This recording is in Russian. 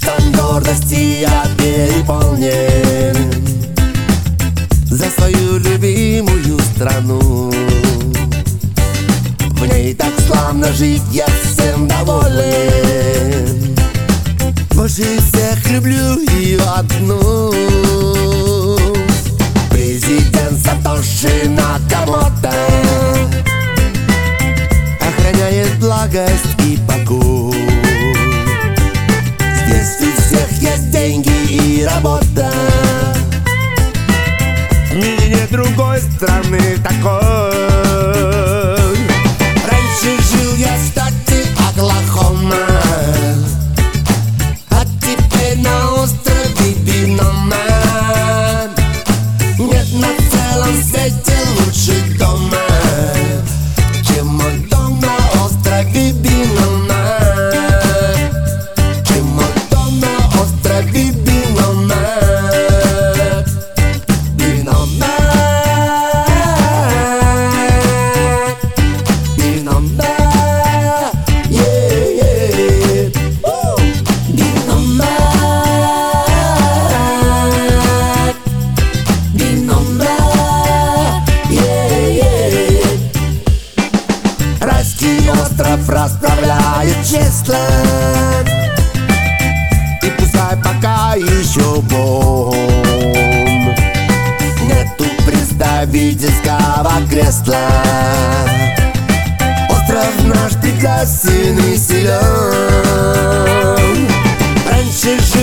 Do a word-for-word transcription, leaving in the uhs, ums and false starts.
чувством гордости я переполнен за свою любимую страну. В ней так славно жить, я всем доволен. Больше всех люблю ее одну. Президент Сатоши Накамото охраняет благость и покой. Здесь у всех есть деньги и работа. В мире нет другой страны такой. Раньше жил я в штате Оклахома, а теперь на острове Биноман. Нет на целом свете лучше дома, чем мой дом на острове Биноман. Чем мой дом на острове Биноман. Биноман, Биноман, yeah, yeah. Woo! Биноман, Биноман, yeah, yeah. Райский остров расправляет честно, и пускай пока еще бом нету представительского кресла. Остров наш прекрасен и силен. Раньше жил